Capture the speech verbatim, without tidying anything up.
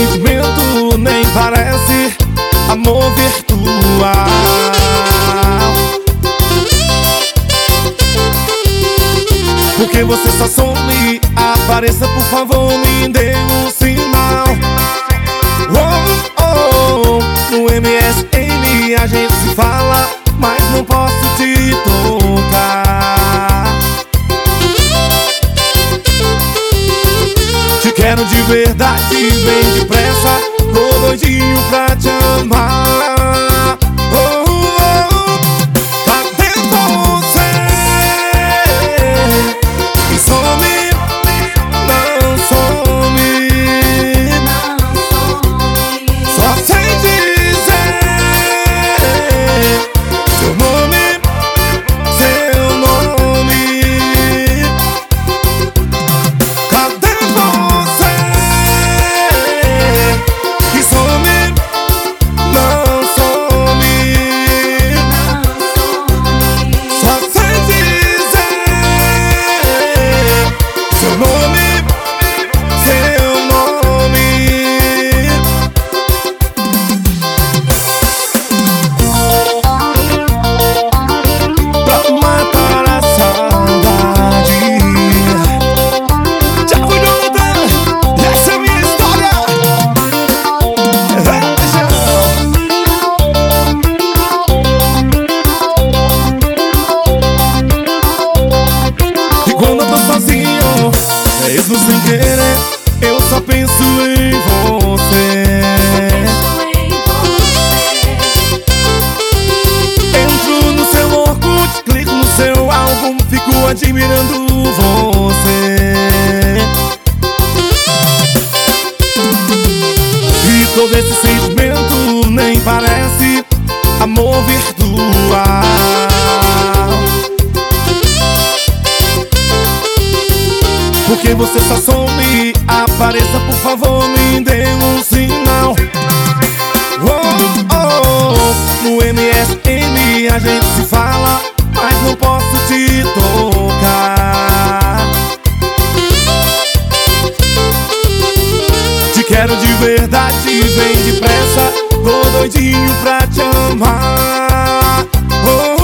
sentimento nem parece amor virtual. Porque você só some, apareça, por favor, me dê um sinal. Oh, oh, no M S N a gente se fala, mas não posso te tocar. Te quero de verdade, vem depressa, tô doidinho pra te amar. Oh, oh, oh. Cadê você? Que some, não some, só sei dizer seu nome, seu nome. Cadê você? Que some, não some, só sei dizer seu nome, seu nome. Pra matar a saudade. Tchau, Jonathan, essa é a minha história. E quando eu tô sozinho, mesmo sem querer, eu só penso em você. Entro no seu Orkut, clico no seu álbum, fico admirando você. E todo esse sentimento nem parece amor virtual. Porque você só some, apareça, por favor, me dê um sinal. Oh, oh, no M S N a gente se fala, mas não posso te tocar. Te quero de verdade, vem depressa, tô doidinho pra te amar. Oh,